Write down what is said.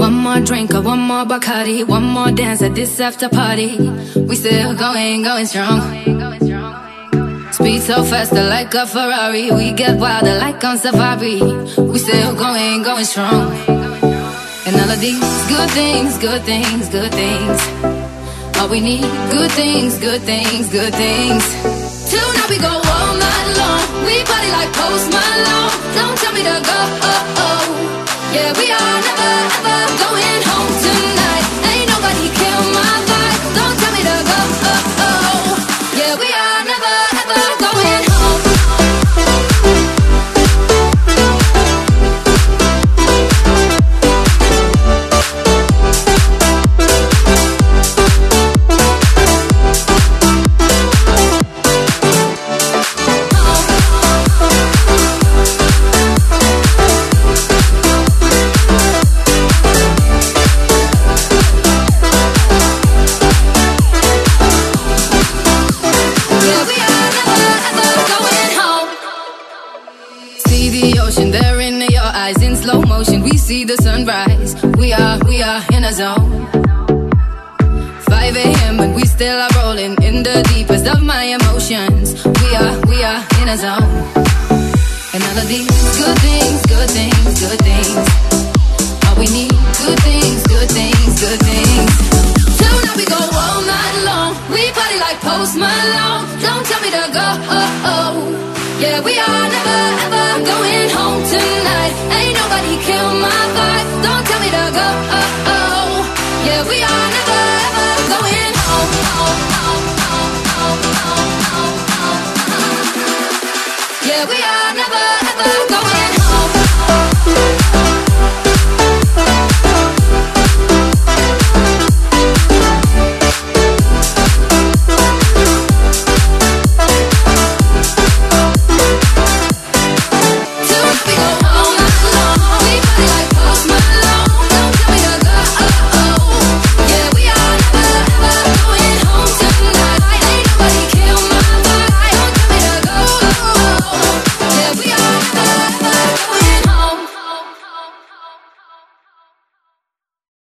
One more drink or one more Bacardi, one more dance at this after party. We still going strong. Speed so faster like a Ferrari. We get wilder like on safari. We still going strong. And all of these good things, good things, good things. All we need, good things, good things, good things. Till now we go all night long. We party like Post Malone. Don't tell me to go. Yeah, we are never ever going home tonight. Ain't nobody kill my vibe. Don't tell me to go. Yeah, we are never ever going home. We see the sunrise. We are in a zone. 5 a.m. and we still are rolling in the deepest of my emotions. We are in a zone. And all of these good things, good things, good things. All we need, good things, good things, good things. Till now we go all night long. We party like Post Malone. Don't tell me to go. Yeah, we are never ever going home tonight. Ain't nobody kill my vibe. Don't tell me to go. Yeah, we are never ever going home. Yeah, we are.